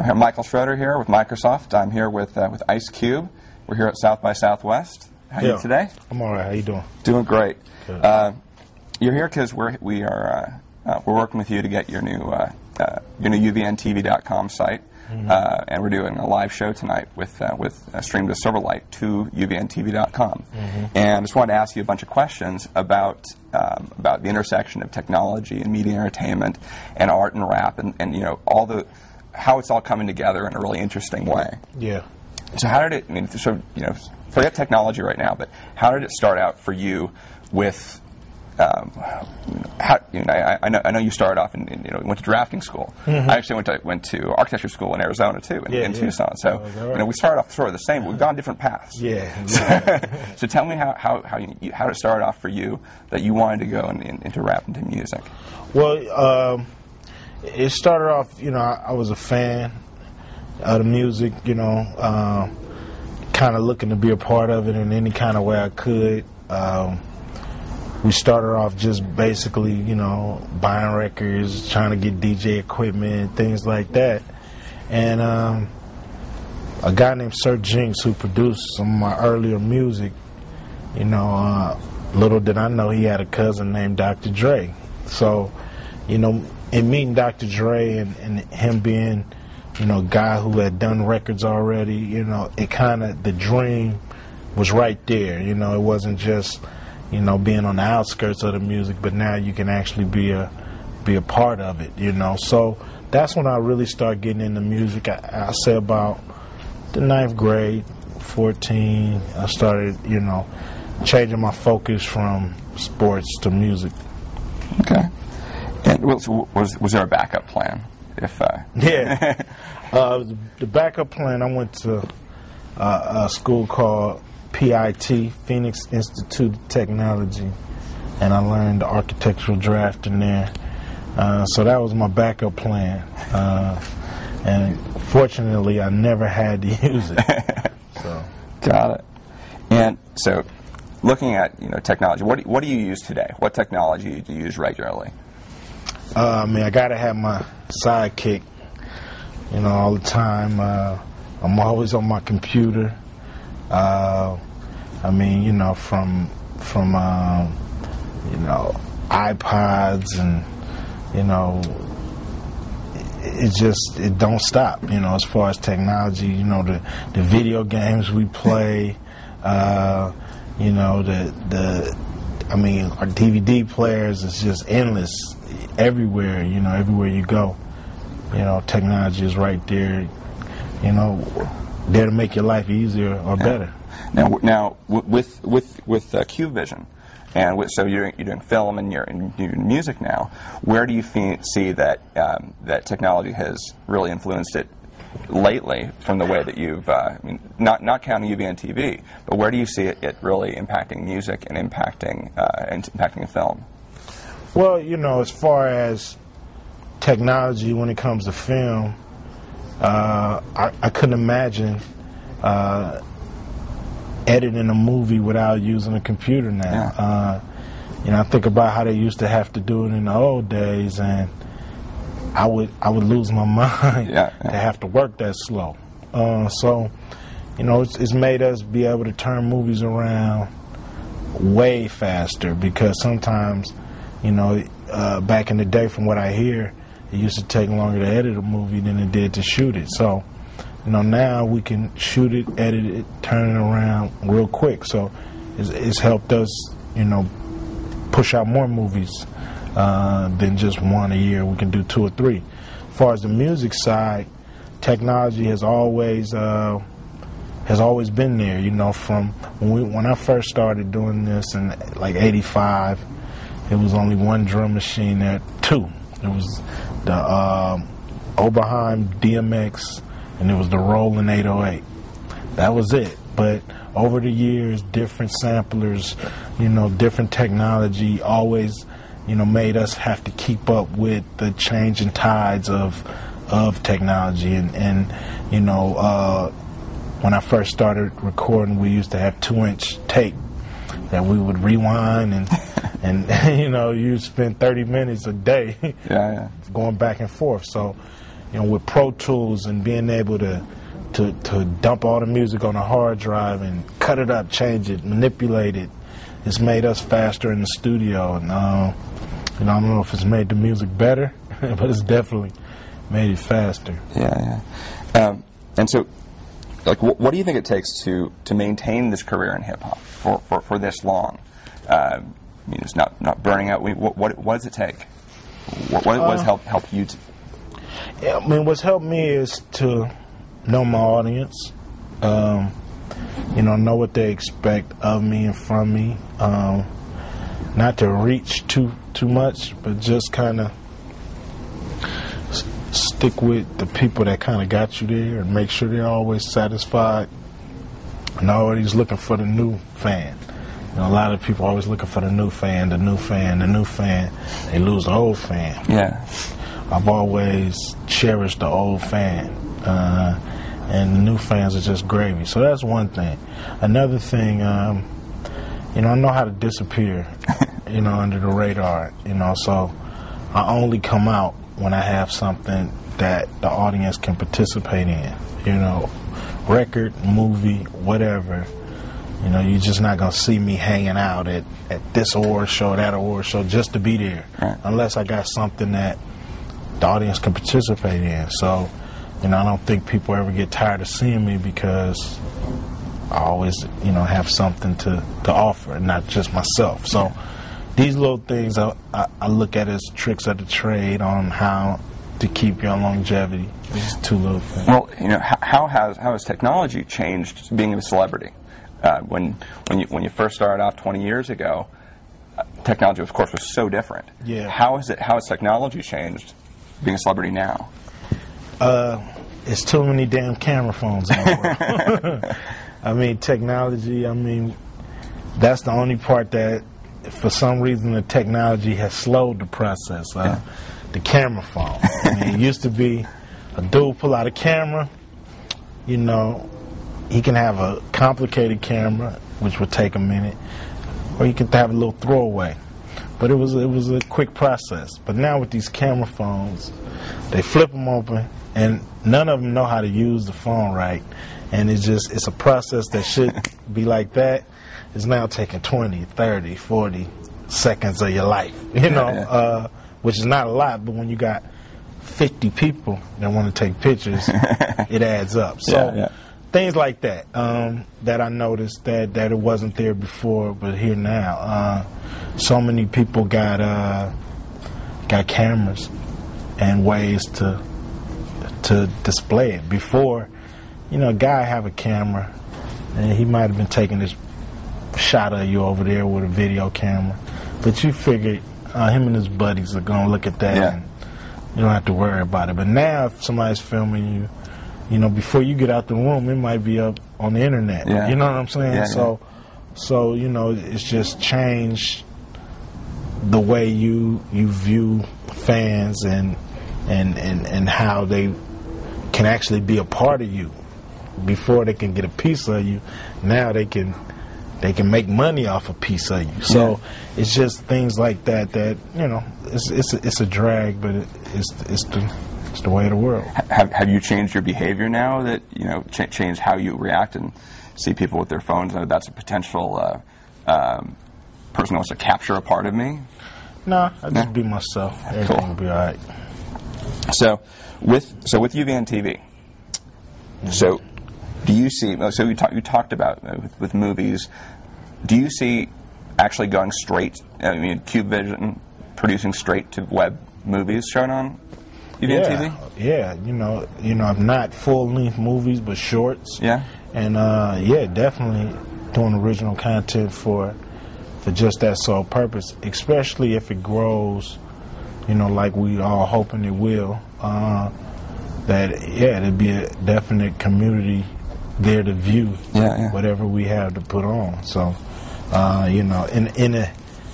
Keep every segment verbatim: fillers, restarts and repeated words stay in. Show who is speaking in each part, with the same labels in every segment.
Speaker 1: I'm Michael Schroeder here with Microsoft. I'm here with uh, with Ice Cube. We're here at South by Southwest. How are
Speaker 2: yeah.
Speaker 1: you today?
Speaker 2: I'm all right. How you doing?
Speaker 1: Doing great.
Speaker 2: Good.
Speaker 1: Uh, you're here because we're we are uh, uh, we're working with you to get your new uh, uh, your new U V N T V dot com site, mm-hmm. uh, and we're doing a live show tonight with uh, with uh, Stream to Silverlight to U V N T V dot com. Mm-hmm. And I just wanted to ask you a bunch of questions about um, about the intersection of technology and media entertainment and art and rap and, and you know all the how it's all coming together in a really interesting way.
Speaker 2: Yeah.
Speaker 1: So how did it? I mean, sort of, you know, forget technology right now, but how did it start out for you with? Um, how, you know, I, I know I know you started off in, in you know went to drafting school. Mm-hmm. I actually went to went to architecture school in Arizona too, in,
Speaker 2: yeah,
Speaker 1: in
Speaker 2: yeah.
Speaker 1: Tucson. So
Speaker 2: oh, right?
Speaker 1: you know we started off sort of the same, but we've gone different paths.
Speaker 2: Yeah.
Speaker 1: yeah. So tell me how how how, you, how it started off for you that you wanted to go in, in, into rap into music.
Speaker 2: Well, um, it started off. You know, I, I was a fan of the music. You know, um, kind of looking to be a part of it in any kind of way I could. Um, We started off just basically, you know, buying records, trying to get D J equipment, things like that. And um, a guy named Sir Jinx, who produced some of my earlier music, you know, uh, little did I know he had a cousin named Doctor Dre. So, you know, in meeting Doctor Dre and, and him being, you know, a guy who had done records already, you know, it kind of, the dream was right there. You know, it wasn't just, you know, being on the outskirts of the music, but now you can actually be a be a part of it, you know. So that's when I really started getting into music. I, I say about the ninth grade, fourteen, I started, you know, changing my focus from sports to music.
Speaker 1: Okay. And was was, was there a backup plan? If uh...
Speaker 2: yeah, uh, the backup plan. I went to uh, a school called P I T, Phoenix Institute of Technology, and I learned architectural drafting there. Uh, so that was my backup plan. Uh, and fortunately, I never had to use it. So.
Speaker 1: Got it. And so, looking at you know technology, what do, what do you use today? What technology do you use regularly?
Speaker 2: Uh, I mean, I gotta have my sidekick, you know, all the time. Uh, I'm always on my computer. Uh, I mean, you know, from from um, you know iPods and you know, it, it just it don't stop. You know, as far as technology, you know, the the video games we play, uh, you know, the the I mean, our D V D players is just endless everywhere. You know, everywhere you go, you know, technology is right there. You know, there to make your life easier or
Speaker 1: yeah.
Speaker 2: better.
Speaker 1: Now, now with with with uh, CubeVision, and with, so you're you're doing film and you're, and you're doing music now. Where do you fe- see that um, that technology has really influenced it lately? From the way that you've, uh, I mean, not not counting U V N T V, but where do you see it, it really impacting music and impacting uh, and impacting film?
Speaker 2: Well, you know, as far as technology when it comes to film, uh, I, I couldn't imagine. Uh, editing a movie without using a computer now.
Speaker 1: Yeah.
Speaker 2: Uh, you know, I think about how they used to have to do it in the old days, and I would I would lose my mind
Speaker 1: yeah, yeah.
Speaker 2: to have to work that slow. Uh, so, you know, it's, it's made us be able to turn movies around way faster because sometimes, you know, uh, back in the day, from what I hear, it used to take longer to edit a movie than it did to shoot it. So, you know, now we can shoot it, edit it, turn it around real quick. So it's, it's helped us, you know, push out more movies uh, than just one a year. We can do two or three. As far as the music side, technology has always uh, has always been there. You know, from when we when I first started doing this in like eighty-five, it was only one drum machine there, two. It was the uh, Oberheim D M X. And it was the Roland eight oh eight. That was it. But over the years, different samplers, you know, different technology always, you know, made us have to keep up with the changing tides of of technology. And, and you know, uh, when I first started recording, we used to have two-inch tape that we would rewind and, and you know, you'd spend thirty minutes a day
Speaker 1: yeah, yeah.
Speaker 2: going back and forth. So, you know, with Pro Tools and being able to to to dump all the music on a hard drive and cut it up, change it, manipulate it, it's made us faster in the studio. And uh, you know, I don't know if it's made the music better, but it's definitely made it faster.
Speaker 1: Yeah, yeah. Um, and so, like, wh what do you think it takes to to maintain this career in hip hop for, for for this long? Uh, I mean, it's not not burning out. What what, what does it take? What what, what has
Speaker 2: Uh,
Speaker 1: helped help you? To
Speaker 2: Yeah, I mean, what's helped me is to know my audience, um, you know, know what they expect of me and from me. Um, not to reach too too much, but just kind of stick with the people that kind of got you there and make sure they're always satisfied and always looking for the new fan. You know, a lot of people always looking for the new fan, the new fan, the new fan. They lose the old fan.
Speaker 1: yeah,
Speaker 2: I've always cherished the old fan, uh, and the new fans are just gravy. So that's one thing. Another thing, um, you know, I know how to disappear, you know, under the radar, you know, so I only come out when I have something that the audience can participate in, you know, record, movie, whatever. You know, you're just not going to see me hanging out at, at this award show, that award show, just to be there,
Speaker 1: right.
Speaker 2: unless I got something that the audience can participate in. So, you know, I don't think people ever get tired of seeing me because I always, you know, have something to, to offer, and not just myself. So yeah. These little things I, I, I look at as tricks of the trade on how to keep your longevity. These two little things.
Speaker 1: Well, you know, how, how has how has technology changed being a celebrity? Uh, when when you when you first started off twenty years ago, uh, technology, of course, was so different.
Speaker 2: Yeah.
Speaker 1: How has it? How has technology changed being a celebrity now?
Speaker 2: Uh, it's too many damn camera phones in the world. I mean, technology. I mean, that's the only part that, for some reason, the technology has slowed the process. Uh,
Speaker 1: yeah.
Speaker 2: The camera phone. I mean, it used to be a dude pull out a camera, you know. He can have a complicated camera, which would take a minute, or you could have a little throwaway. But it was it was a quick process. But now with these camera phones, they flip them open, and none of them know how to use the phone right. And it's just it's a process that should be like that. It's now taking twenty, thirty, forty seconds of your life, you know,
Speaker 1: yeah, yeah.
Speaker 2: Uh, which is not a lot. But when you got fifty people that want to take pictures, it adds up. So.
Speaker 1: Yeah, yeah.
Speaker 2: Things like that um, that I noticed that, that it wasn't there before, but here now. Uh, so many people got uh, got cameras and ways to to display it. Before, you know, a guy have a camera and he might have been taking this shot of you over there with a video camera, but you figured uh, him and his buddies are gonna look at that,
Speaker 1: yeah.
Speaker 2: and you don't have to worry about it. But now, if somebody's filming you, you know, before you get out the room, it might be up on the internet.
Speaker 1: Yeah.
Speaker 2: You know what I'm saying?
Speaker 1: Yeah,
Speaker 2: so,
Speaker 1: yeah.
Speaker 2: so you know, it's just changed the way you you view fans and and and and how they can actually be a part of you. Before they can get a piece of you, now they can they can make money off a piece of you. So
Speaker 1: yeah.
Speaker 2: It's just things like that that you know, it's it's a, it's a drag, but it, it's it's the It's the way of the world.
Speaker 1: Have Have you changed your behavior now that you know ch changed how you react and see people with their phones? Uh, that's a potential uh, um, person who wants to capture a part of me.
Speaker 2: Nah, I just
Speaker 1: Yeah.
Speaker 2: be myself. Everything
Speaker 1: Cool.
Speaker 2: will be all right.
Speaker 1: So with so with U V N T V. Mm-hmm. So do you see? So you talked you talked about uh, with, with movies. Do you see actually going straight? I mean, CubeVision producing straight to web movies shown on U V N T V?
Speaker 2: Yeah, yeah. You know, you know, not full-length movies, but shorts.
Speaker 1: Yeah.
Speaker 2: And uh, yeah, definitely doing original content for for just that sole purpose. Especially if it grows, you know, like we all hoping it will. Uh, that yeah, there'd be a definite community there to view
Speaker 1: Yeah, yeah.
Speaker 2: whatever we have to put on. So, uh, you know, in in a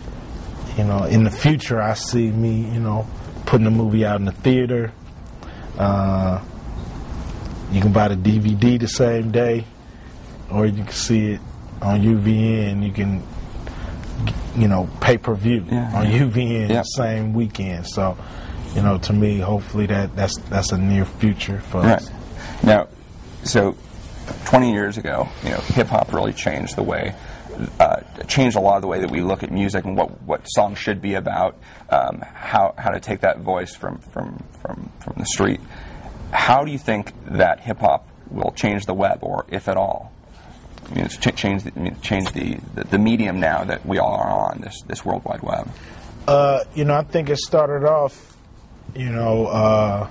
Speaker 2: you know in the future, I see me, you know, putting a movie out in the theater. Uh, you can buy the D V D the same day, or you can see it on U V N. You can, you know, pay per view
Speaker 1: Yeah,
Speaker 2: on
Speaker 1: yeah.
Speaker 2: U V N
Speaker 1: Yep.
Speaker 2: the same weekend. So, you know, to me, hopefully that that's that's a near future for
Speaker 1: right.
Speaker 2: us.
Speaker 1: Now, so twenty years ago, you know, hip hop really changed the way, uh, changed a lot of the way that we look at music and what, what songs should be about, um, how how to take that voice from from from from the street. How do you think that hip hop will change the web, or if at all? I mean, it's ch- change the, I mean, change the, the the medium now that we all are on, this this World Wide Web.
Speaker 2: Uh, you know, I think it started off, you know, uh,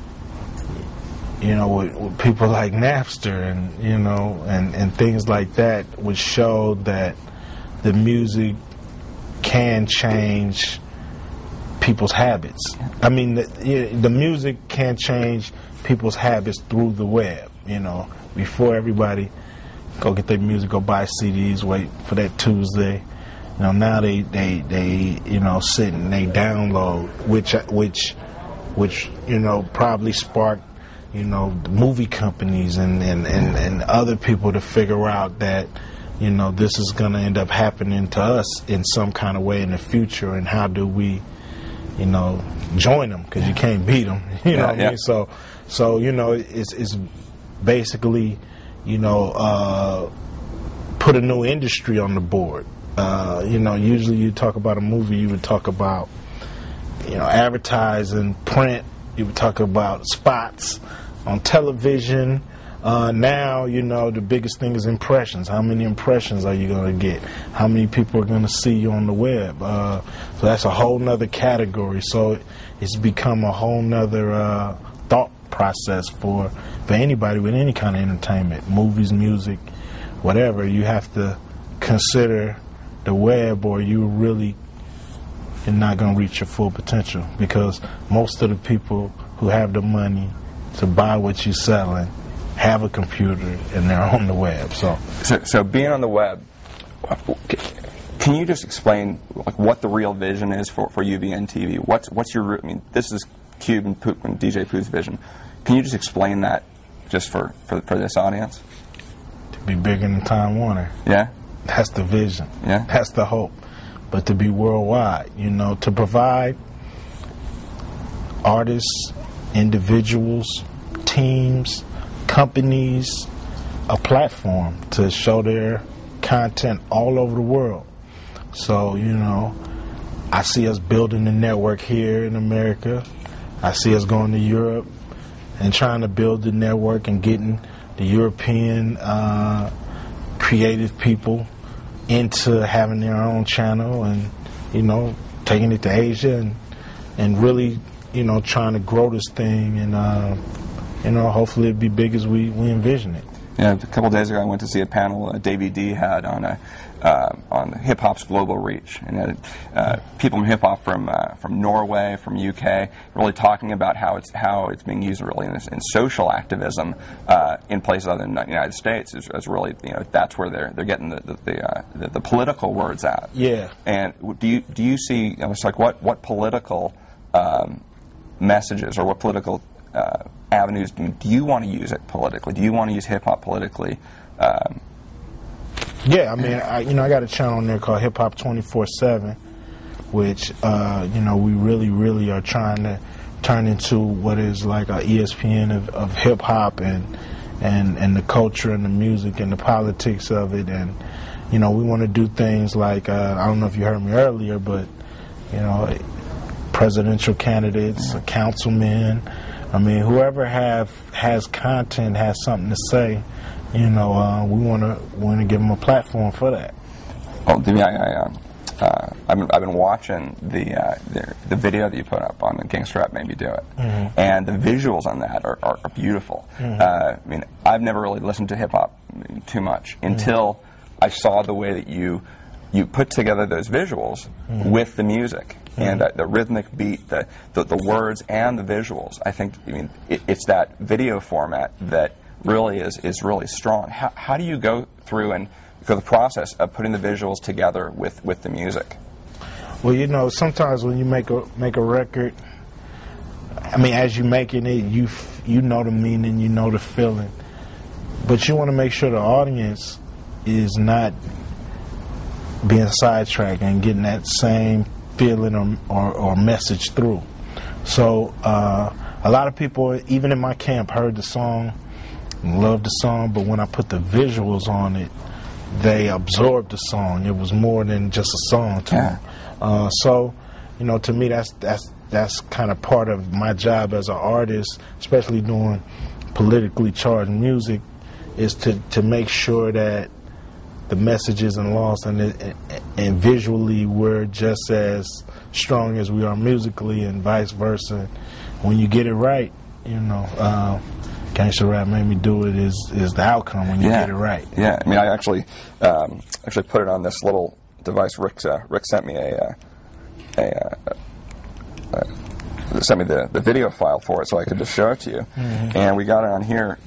Speaker 2: you know, with, with people like Napster and you know, and, and things like that, which showed that the music can change people's habits. I mean, the, the music can change people's habits through the web. You know, before everybody go get their music, go buy C Ds, wait for that Tuesday. You know, now they, they, they you know, sit and they download, which which which you know probably sparked you know the movie companies and, and, and, and other people to figure out that you know this is going to end up happening to us in some kind of way in the future, and how do we you know join them, because you can't beat them. You know
Speaker 1: yeah,
Speaker 2: what
Speaker 1: yeah.
Speaker 2: I mean? So so you know it's it's basically you know uh, put a new industry on the board. Uh, you know, usually you talk about a movie, you would talk about, you know, advertising, print, you would talk about spots on television. Uh, now, you know, the biggest thing is impressions. How many impressions are you going to get? How many people are going to see you on the web? Uh, so that's a whole nother category. So it's become a whole nother uh, thought process for, for anybody with any kind of entertainment, movies, music, whatever. You have to consider the web, or you really are not going to reach your full potential, because most of the people who have the money to buy what you're selling have a computer and they're on the web. So,
Speaker 1: so, so being on the web, can you just explain like what the real vision is for, for U V N T V? What's what's your I mean, this is Cube and, Poop and D J Pooh's vision. Can you just explain that just for, for for this audience?
Speaker 2: To be bigger than Time Warner.
Speaker 1: Yeah.
Speaker 2: That's the vision.
Speaker 1: Yeah.
Speaker 2: That's the hope. But to be worldwide, you know, to provide artists, individuals, teams, companies a platform to show their content all over the world. So, you know, I see us building the network here in America. I see us going to Europe and trying to build the network and getting the European uh, creative people into having their own channel, and you know taking it to Asia, and and really you know trying to grow this thing, and uh, you know hopefully it'll be big as we, we envision it.
Speaker 1: Yeah, a couple of days ago I went to see a panel uh, Davey D had on a uh, on hip hop's global reach, and uh, uh, people from hip hop from uh, from Norway, from U K, really talking about how it's how it's being used really in, this, in social activism uh, in places other than the United States. Is, is really you know that's where they're they're getting the the, the, uh, the the political words out.
Speaker 2: Yeah. And
Speaker 1: do you do you see? You know, it's like what what political um, messages or what political uh, avenues do you, do you want to use it politically? Do you want to use hip hop politically? Um,
Speaker 2: yeah, I mean, I, you know, I got a channel on there called Hip Hop twenty-four seven, which uh, you know we really, really are trying to turn into what is like a E S P N of, of hip hop and and and the culture and the music and the politics of it, and you know we want to do things like uh, I don't know if you heard me earlier, but you know, presidential candidates, councilmen. I mean, whoever have has content, has something to say, you know, uh, we want to want to give them a platform for that.
Speaker 1: Well, Demi, I, I, uh, uh, I've, been, I've been watching the, uh, the the video that you put up on the Gangsta Rap Made Me Do It, mm-hmm. and the visuals on that are, are, are beautiful. Mm-hmm. uh, I mean, I've never really listened to hip hop too much until mm-hmm. I saw the way that you you put together those visuals mm-hmm. with the music. Mm-hmm. And uh, the rhythmic beat, the, the the words and the visuals. I think, I mean, it, it's that video format that really is, is really strong. How, how do you go through and go the process of putting the visuals together with, with the music?
Speaker 2: Well, you know, sometimes when you make a make a record, I mean, as you're making it, you f- you know the meaning, you know the feeling, but you want to make sure the audience is not being sidetracked and getting that same feeling or, or, or message through. So uh, a lot of people, even in my camp, heard the song, loved the song, but when I put the visuals on it, they absorbed the song. It was more than just a song to
Speaker 1: Yeah.
Speaker 2: them. Uh, so, you know, to me, that's that's that's kind of part of my job as an artist, especially doing politically charged music, is to, to make sure that the message isn't lost, and it, and visually we're just as strong as we are musically, and vice versa. When you get it right, you know, uh, Gangsta Rap Made Me Do It is is the outcome when you
Speaker 1: Yeah.
Speaker 2: get it right.
Speaker 1: Yeah, I mean, I actually um, actually put it on this little device. Rick uh, Rick sent me a uh, a. Uh, uh, sent me the, the video file for it so I could just show it to you.
Speaker 2: Mm-hmm.
Speaker 1: And we got it on here,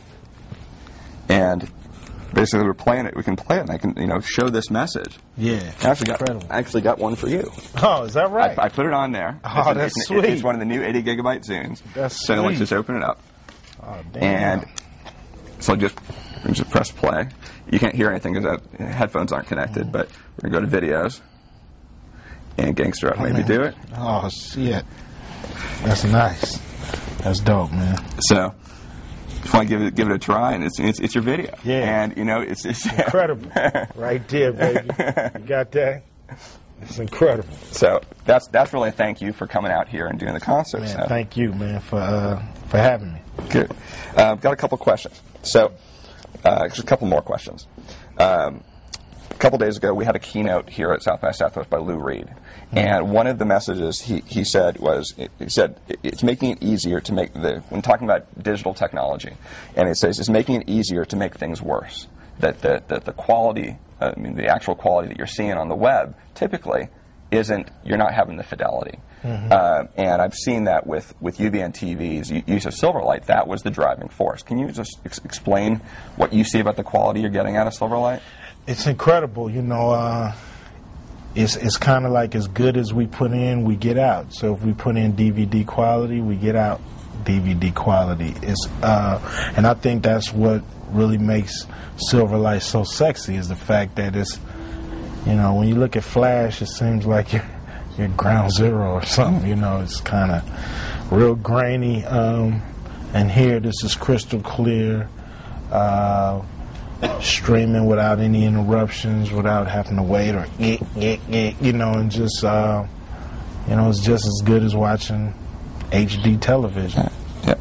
Speaker 1: and basically we're playing it. We can play it, and I can, you know, show this message.
Speaker 2: Yeah,
Speaker 1: I actually got,
Speaker 2: incredible.
Speaker 1: I actually got one for you.
Speaker 2: Oh, is that right?
Speaker 1: I, I put it on there.
Speaker 2: Oh,
Speaker 1: it's,
Speaker 2: that's
Speaker 1: it's,
Speaker 2: sweet.
Speaker 1: It's one of the new eighty gigabyte Zunes.
Speaker 2: That's
Speaker 1: so let's
Speaker 2: sweet.
Speaker 1: just open it up.
Speaker 2: Oh, damn.
Speaker 1: And so just we just press play. You can't hear anything because the headphones aren't connected.
Speaker 2: Mm-hmm.
Speaker 1: But we're gonna go to videos, and Gangsta Rap Made Me Do It.
Speaker 2: Oh shit, that's nice. That's dope, man.
Speaker 1: So just want to give it give it a try, and it's it's, it's your video.
Speaker 2: Yeah.
Speaker 1: And you know it's it's
Speaker 2: Incredible, right there, baby. You got that? It's incredible.
Speaker 1: So that's that's really a thank you for coming out here and doing the concert.
Speaker 2: Man,
Speaker 1: so.
Speaker 2: thank you, man, for uh, for having me.
Speaker 1: Good. Uh, got a couple questions. So, uh, just a couple more questions. Um, a couple days ago, we had a keynote here at South by Southwest by Lou Reed, mm-hmm. and one of the messages he, he said was he said it's making it easier to make the when talking about digital technology, and it says it's making it easier to make things worse. That the that the quality, uh, I mean, the actual quality that you're seeing on the web typically isn't. You're not having the fidelity. Mm-hmm. Uh, and I've seen that with, with U V N T V's use of Silverlight. That was the driving force. Can you just ex- explain what you see about the quality you're getting out of Silverlight?
Speaker 2: It's incredible. You know, uh, it's it's kind of like as good as we put in, we get out. So if we put in D V D quality, we get out D V D quality. It's uh, and I think that's what really makes Silverlight so sexy is the fact that it's, you know, when you look at Flash, it seems like you're you're ground zero or something. You know, it's kind of real grainy. Um, and here, this is crystal clear, uh, streaming without any interruptions, without having to wait or get, get, get, you know, and just, uh, you know, it's just as good as watching H D television.
Speaker 1: Yeah.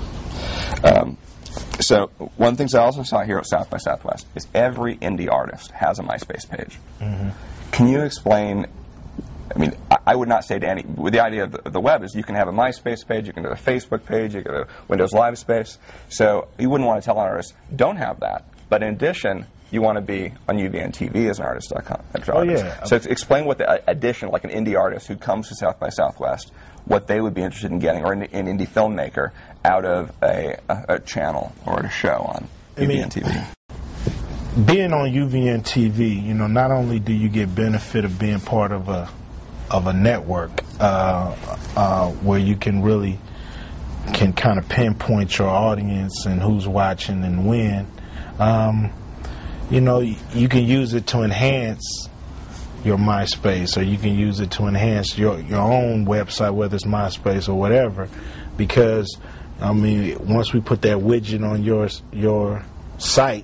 Speaker 1: Um, so one of the things I also saw here at South by Southwest is every indie artist has a MySpace page. Mm-hmm. Can you explain? I mean, I, I would not say to any. With the idea of the, the web is you can have a MySpace page, you can have a Facebook page, you can have a Windows Live space. So you wouldn't want to tell an artist don't have that. But in addition, you want to be on U V N T V as an artist.
Speaker 2: Oh yeah.
Speaker 1: So explain what the uh, addition, like an indie artist who comes to South by Southwest, what they would be interested in getting, or an, an indie filmmaker out of a, a, a channel or a show on U V N T V.
Speaker 2: I mean, being on U V N T V, you know, not only do you get benefit of being part of a of a network uh, uh, where you can really can kind of pinpoint your audience and who's watching and when. Um, you know, you can use it to enhance your MySpace, or you can use it to enhance your, your own website, whether it's MySpace or whatever, because, I mean, once we put that widget on your, your site,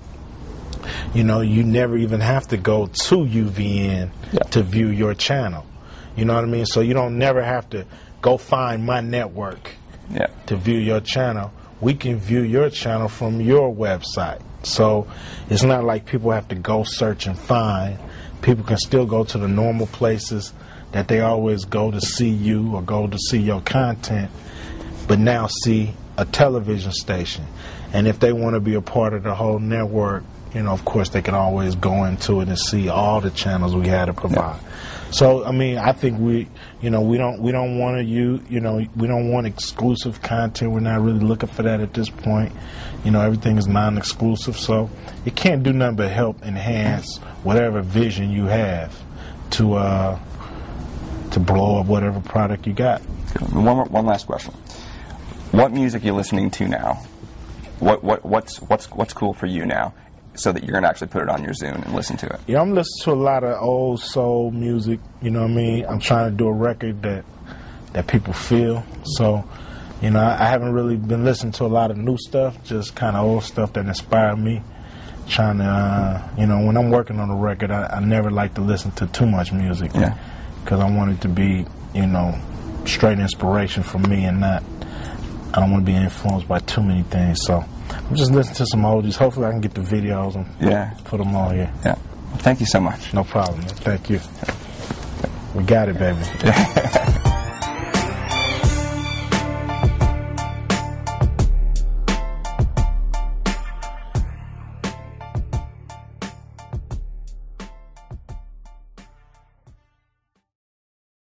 Speaker 2: you know, you never even have to go to U V N yeah. to view your channel. You know what I mean? So you don't never have to go find my network
Speaker 1: yeah.
Speaker 2: to view your channel. We can view your channel from your website. So it's not like people have to go search and find. People can still go to the normal places that they always go to see you or go to see your content, but now see a television station. And if they want to be a part of the whole network, you know, of course, they can always go into it and see all the channels we had to provide. Yeah. So, I mean, I think we, you know, we don't we don't want to you, you know, we don't want exclusive content. We're not really looking for that at this point. You know, everything is non-exclusive, so it can't do nothing but help enhance whatever vision you have to uh, to blow up whatever product you got.
Speaker 1: One more, one last question: what music are you listening to now? What what what's what's what's cool for you now, so that you're going to actually put it on your Zune and listen to it?
Speaker 2: Yeah, I'm listening to a lot of old soul music, you know what I mean? I'm trying to do a record that that people feel. So, you know, I, I haven't really been listening to a lot of new stuff, just kind of old stuff that inspired me. Trying to, uh, you know, when I'm working on a record, I, I never like to listen to too much music.
Speaker 1: Yeah.
Speaker 2: Because I want it to be, you know, straight inspiration for me and not, I don't want to be influenced by too many things. So I'm just listening to some oldies. Hopefully I can get the videos and
Speaker 1: Yeah.
Speaker 2: put them on here.
Speaker 1: Yeah. Well, thank you so much.
Speaker 2: No problem, man. Thank you. We got it, baby.